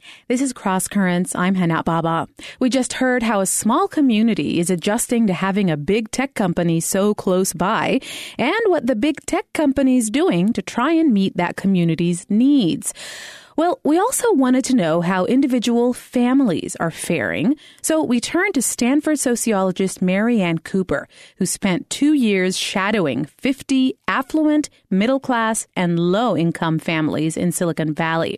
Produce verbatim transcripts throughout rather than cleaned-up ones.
This is Cross Currents. I'm Hana Baba. We just heard how a small community is adjusting to having a big tech company so close by, and what the big tech company is doing to try and meet that community's needs. Well, we also wanted to know how individual families are faring, so we turned to Stanford sociologist Mary Ann Cooper, who spent two years shadowing fifty affluent, middle-class, and low-income families in Silicon Valley.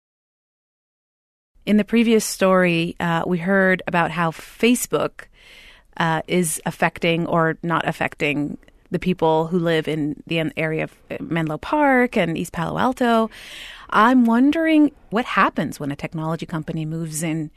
In the previous story, uh, we heard about how Facebook uh, is affecting or not affecting the people who live in the area of Menlo Park and East Palo Alto. I'm wondering what happens when a technology company moves in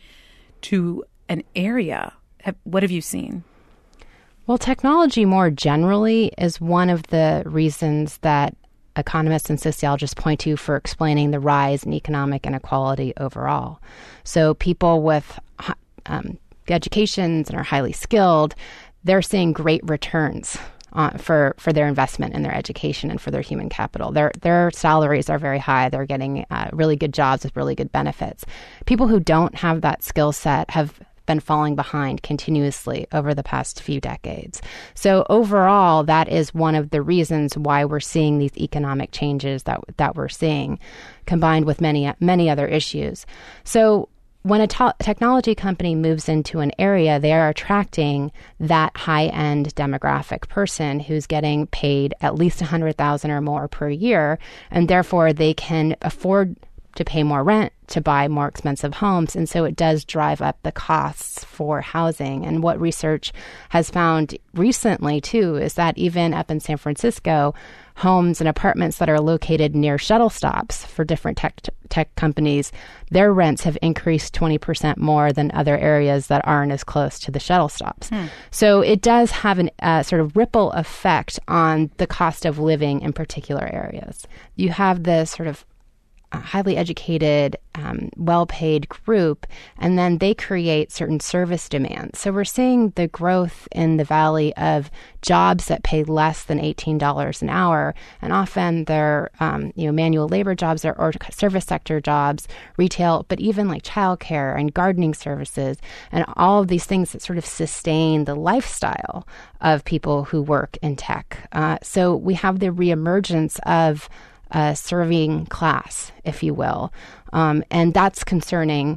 to an area. Have, what have you seen? Well, technology more generally is one of the reasons that economists and sociologists point to for explaining the rise in economic inequality overall. So people with um, educations and are highly skilled, they're seeing great returns Uh, for, for their investment in their education and for their human capital. Their their salaries are very high. They're getting uh, really good jobs with really good benefits. People who don't have that skill set have been falling behind continuously over the past few decades. So overall, that is one of the reasons why we're seeing these economic changes that that we're seeing, combined with many, many other issues. So when a to- technology company moves into an area, they are attracting that high-end demographic person who's getting paid at least one hundred thousand dollars or more per year, and therefore they can afford to pay more rent, to buy more expensive homes, and so it does drive up the costs for housing. And what research has found recently, too, is that even up in San Francisco, homes and apartments that are located near shuttle stops for different tech tech companies, their rents have increased twenty percent more than other areas that aren't as close to the shuttle stops. Hmm. So it does have a uh, sort of ripple effect on the cost of living in particular areas. You have this sort of a highly educated, um, well-paid group, and then they create certain service demands. So we're seeing the growth in the Valley of jobs that pay less than eighteen dollars an hour, and often they're um, you know manual labor jobs or, or service sector jobs, retail, but even like childcare and gardening services, and all of these things that sort of sustain the lifestyle of people who work in tech. Uh, so we have the reemergence of a serving class, if you will. Um, and that's concerning,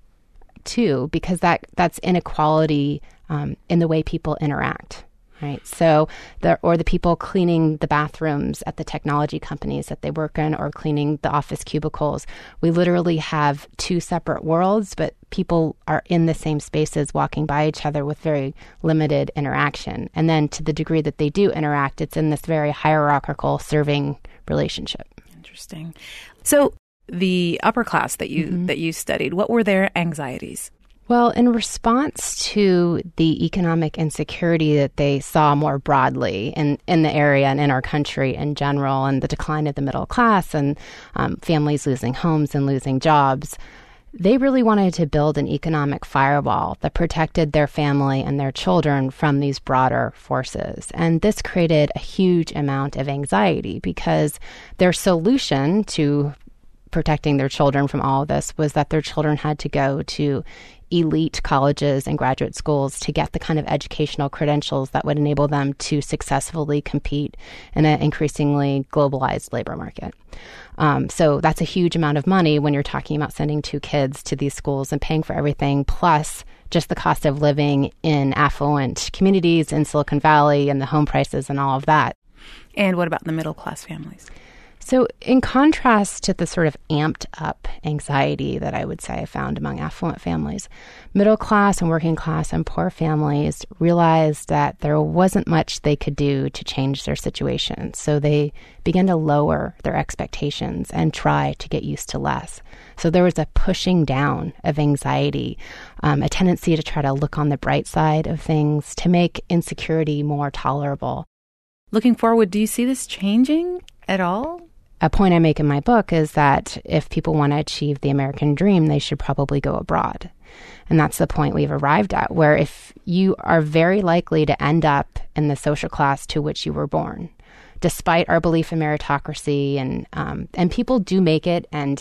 too, because that that's inequality um, in the way people interact, right? So, the, or the people cleaning the bathrooms at the technology companies that they work in or cleaning the office cubicles. We literally have two separate worlds, but people are in the same spaces walking by each other with very limited interaction. And then to the degree that they do interact, it's in this very hierarchical serving relationship. Interesting. So the upper class that you mm-hmm. that you studied, what were their anxieties? Well, in response to the economic insecurity that they saw more broadly in, in the area and in our country in general, and the decline of the middle class and um, families losing homes and losing jobs, they really wanted to build an economic firewall that protected their family and their children from these broader forces. And this created a huge amount of anxiety because their solution to protecting their children from all of this was that their children had to go to elite colleges and graduate schools to get the kind of educational credentials that would enable them to successfully compete in an increasingly globalized labor market. Um, so that's a huge amount of money when you're talking about sending two kids to these schools and paying for everything, plus just the cost of living in affluent communities in Silicon Valley and the home prices and all of that. And what about the middle class families? So in contrast to the sort of amped up anxiety that I would say I found among affluent families, middle class and working class and poor families realized that there wasn't much they could do to change their situation. So they began to lower their expectations and try to get used to less. So there was a pushing down of anxiety, um, a tendency to try to look on the bright side of things, to make insecurity more tolerable. Looking forward, do you see this changing at all? A point I make in my book is that if people want to achieve the American dream, they should probably go abroad. And that's the point we've arrived at, where if you are very likely to end up in the social class to which you were born, despite our belief in meritocracy, and um, and people do make it, and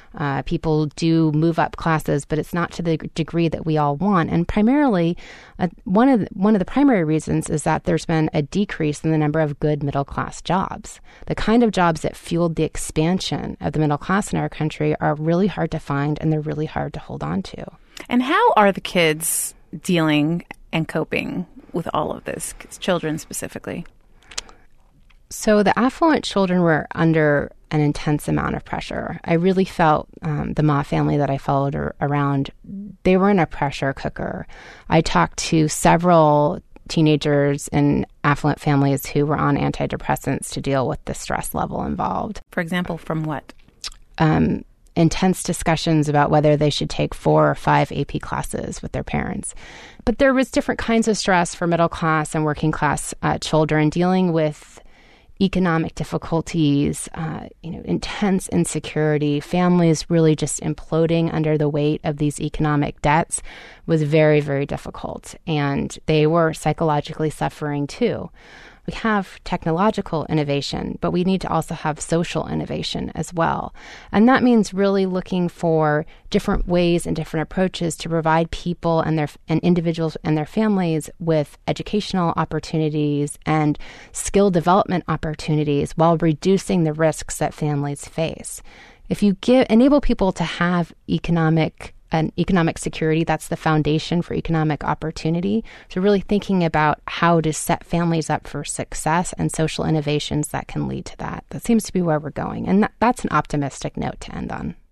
Uh, people do move up classes, but it's not to the degree that we all want. And primarily, uh, one of the, one of the primary reasons is that there's been a decrease in the number of good middle class jobs. The kind of jobs that fueled the expansion of the middle class in our country are really hard to find, and they're really hard to hold on to. And how are the kids dealing and coping with all of this, children specifically? So the affluent children were under an intense amount of pressure. I really felt um, the Ma family that I followed ar- around, they were in a pressure cooker. I talked to several teenagers in affluent families who were on antidepressants to deal with the stress level involved. For example, from what? Um, intense discussions about whether they should take four or five A P classes with their parents. But there was different kinds of stress for middle class and working class uh, children dealing with economic difficulties, uh, you know, intense insecurity, families really just imploding under the weight of these economic debts was very, very difficult. And they were psychologically suffering too. We have technological innovation, but we need to also have social innovation as well. And that means really looking for different ways and different approaches to provide people and their and individuals and their families with educational opportunities and skill development opportunities while reducing the risks that families face. If you give enable people to have economic and economic security, that's the foundation for economic opportunity. So really thinking about how to set families up for success and social innovations that can lead to that. That seems to be where we're going. And that, that's an optimistic note to end on.